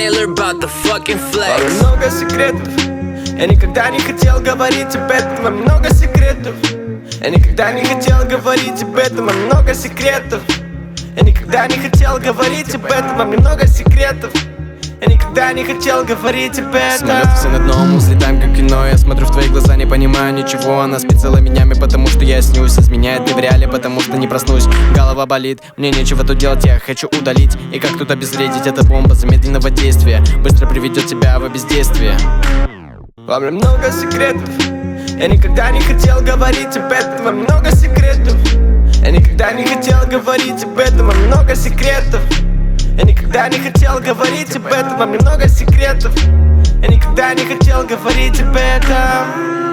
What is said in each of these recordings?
Taylor about the fucking flex. Много секретов, я никогда не хотел говорить об этом. Много секретов, я никогда не хотел говорить об этом. Много секретов, я никогда не хотел говорить об этом. Много секретов, я никогда не хотел говорить об этом. Самолеты над дном, взлетаем как кино. Я смотрю в твои глаза, не понимаю ничего. Она спит целыми днями, потому что я снюсь. Изменяет не в реале, потому что не проснусь. Голова болит, мне нечего тут делать, я хочу удалить. И как тут обезвредить, эта бомба замедленного действия быстро приведет тебя в бездействие. Во мне много секретов, я никогда не хотел говорить об этом. Во мне много секретов, я никогда не хотел говорить об этом. Во мне много секретов, я никогда не хотел говорить об этом. Во мне много секретов, я никогда не хотел говорить об этом.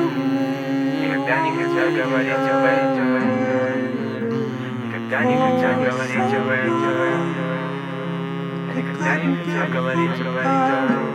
Никогда не хотел говорить об этом. Никогда не хотел говорить об этом. Никогда не хотел говорить об этом.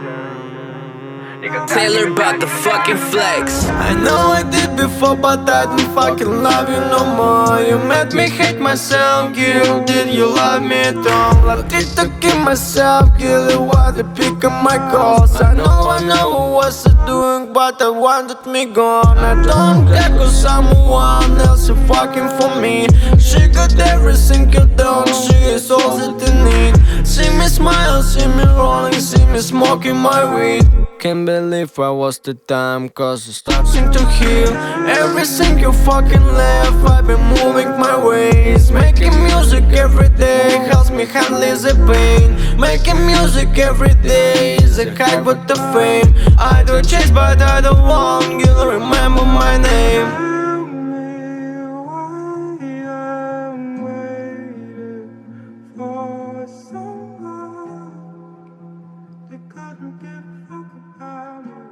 Taylor about the fucking flex. I know I did before, but I don't fucking love you no more. You made me hate myself, girl. Did you love me too? Like did to keep myself, girl. Why they pick up my calls? I know who was I doing, but I wanted me gone. I don't care cause someone else is fucking for me. She got everything you don't, she is all that you need. See me smile, see me rolling, see me smoking my weed. Can't believe I was the time, cause it's starting to heal. Everything you fucking left, I've been moving my ways. Making music every day helps me handle the pain. Making music every day is a kite with the fame. I do chase but I don't want you to remember my name. They couldn't give a fuck about me.